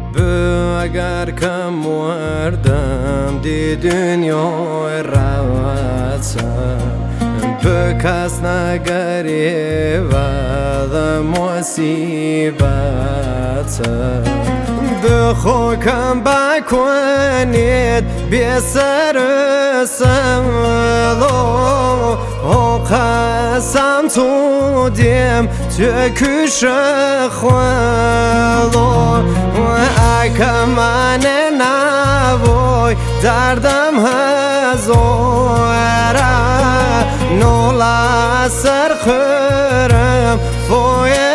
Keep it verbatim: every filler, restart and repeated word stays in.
اگر کم وردم دی دنیای روزم به کس نگری و مصیبتم به خوکم بکنید بی سر سملو و قسم تو دیم تو کش خلو و اگه من نبای دردم هزاره نولا سر خورم فوی